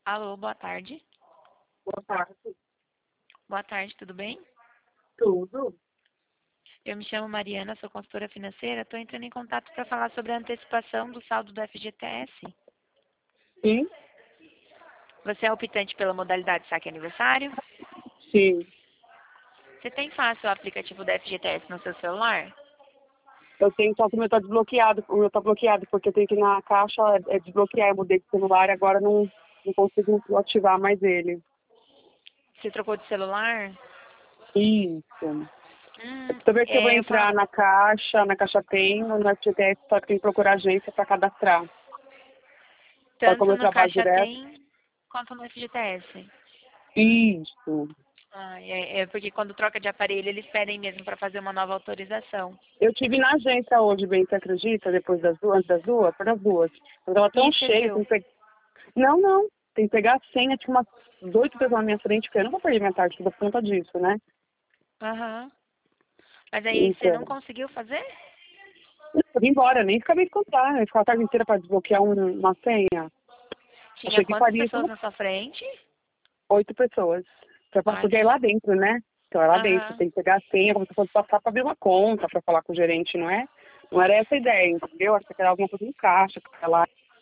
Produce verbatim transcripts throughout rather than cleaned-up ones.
Alô, boa tarde. Boa tarde. Boa tarde, tudo bem? Tudo? Eu me chamo Mariana, sou consultora financeira. Estou entrando em contato para falar sobre a antecipação do saldo do F G T S. Sim? Você é optante pela modalidade saque aniversário? Sim. Você tem fácil o aplicativo do F G T S no seu celular? Eu tenho, só que o meu tá desbloqueado. O meu tá bloqueado, porque eu tenho que ir na caixa é, desbloquear. Eu mudei de celular e agora não, não consigo ativar mais ele. Você trocou de celular? Isso. Hum, Toda vez que eu vou é, eu entrar falo na caixa, na caixa tem, no F G T S, só que tem que procurar agência para cadastrar. Só como tanto eu no trabalho Caixa direto. Tem quanto no F G T S. Isso. Ah, é, é porque quando troca de aparelho eles pedem mesmo para fazer uma nova autorização. Eu tive na agência hoje, bem, você acredita? Depois das duas, antes das duas, para as duas. Eu tava tão E você cheia, tem viu? que pegar. Não, não. Tem que pegar a senha, tinha umas oito pessoas na minha frente, porque eu não vou perder minha tarde por conta disso, né? Aham. Mas aí você não Então. conseguiu fazer? Eu fui embora, nem acabei de contar, né? Ficar a tarde inteira para desbloquear um- uma senha. Tinha Achei que quantas faria pessoas isso na sua frente? oito pessoas. Pra- Ai, Porque é não. lá dentro, né? Então é lá dentro, Aham. tem que pegar a senha, como se fosse passar para abrir uma conta, para falar com o gerente, não é? Não era essa a ideia, entendeu? Acho que era alguma coisa em caixa, que tá lá.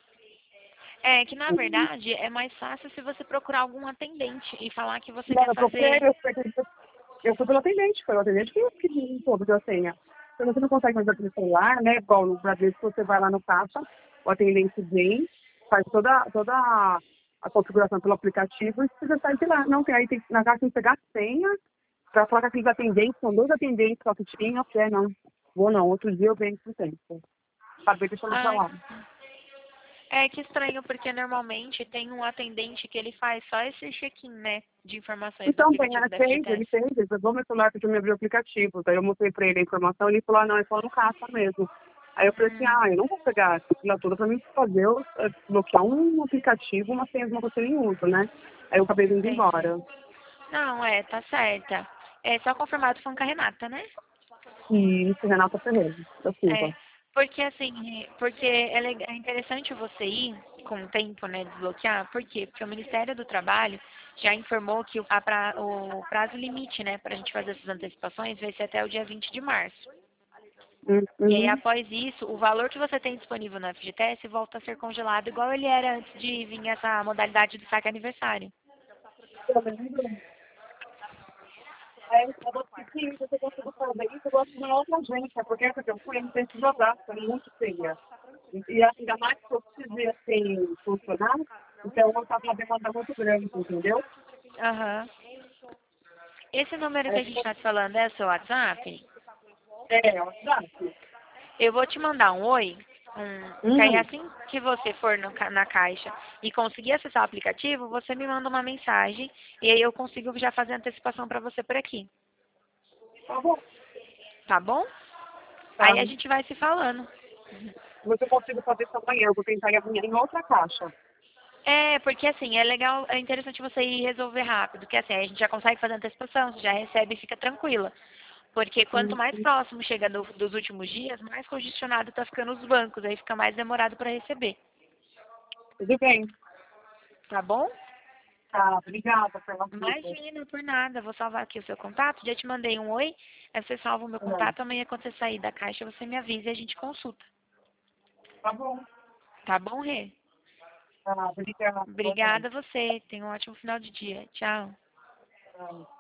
É que na verdade é mais fácil se você procurar algum atendente e falar que você Não, quer eu procurei, fazer. eu fui, eu fui pelo atendente, foi o atendente que, que me soube da senha. Se você não consegue mais abrir o celular, né? Igual no Bradesco, você vai lá no caixa, o atendente vem, faz toda, toda a, a configuração pelo aplicativo e você sai de lá. Não, tem aí, tem, na caixa tem que pegar a senha para falar com aqueles atendentes, são dois atendentes só que tinham, eu falei, é, não, vou não, outro dia eu venho com tempo. Acabei deixando pra Ai, lá. é que estranho, porque normalmente tem um atendente que ele faz só esse check-in, né? De informações do Então, tem, aplicativo ele da fez, ele F G T S. fez, ele pegou meu celular para me abrir o aplicativo. Daí eu mostrei para ele a informação, ele falou, ah, não, é só no caixa mesmo. Aí eu falei assim, Hum, ah, eu não vou pegar essa assinatura para mim fazer, eu, eh, bloquear um aplicativo, uma senha de uma coisa que eu nem uso, né? Aí eu acabei vindo entendi. embora. Não, é, tá certa. É só confirmado falando com a Renata, né? E isso, Renata Ferreira, da É, Silva. porque assim, porque é, leg- é interessante você ir com o tempo, né, desbloquear, por quê? Porque o Ministério do Trabalho já informou que o, a pra- o prazo limite, né, para a gente fazer essas antecipações vai ser até o dia vinte de março. E aí, Uhum. após isso, o valor que você tem disponível no F G T S volta a ser congelado, igual ele era antes de vir essa modalidade do saque aniversário. Eu lembro. Aí eu vou pedir, se você conseguir fazer isso, eu gosto de uma outra agência, porque essa que eu fui, não tem que jogar, foi muito feia. E ainda mais que eu precisei assim, funcionar, então eu estava uma demanda muito grande, entendeu? Aham. Esse número que Aí a eu gente falei, está te falando é o seu WhatsApp? é, ó, exato. Eu vou te mandar um oi, um, que aí Hum, assim que você for no ca- na caixa e conseguir acessar o aplicativo, você me manda uma mensagem e aí eu consigo já fazer a antecipação para você por aqui, tá bom, tá bom? tá. Aí a gente vai se falando. Mas eu consigo fazer isso amanhã, eu vou tentar ir amanhã em outra caixa. É, porque assim, é legal, é interessante você ir resolver rápido, porque assim, a gente já consegue fazer a antecipação, você já recebe e fica tranquila. Porque quanto Hum, mais próximo chega do- dos últimos dias, mais congestionado tá ficando os bancos, aí fica mais demorado para receber, tudo bem. tá bom? Tá, obrigada pela ajuda. Imagina, por nada. Vou salvar aqui o seu contato. Já te mandei um oi. Aí você salva o meu É, contato. Amanhã, quando você sair da caixa, você me avisa e a gente consulta. tá bom. Tá bom, Rê? Tá, obrigada. Boa Obrigada tarde. a você. Tenha um ótimo final de dia. Tchau. Tá.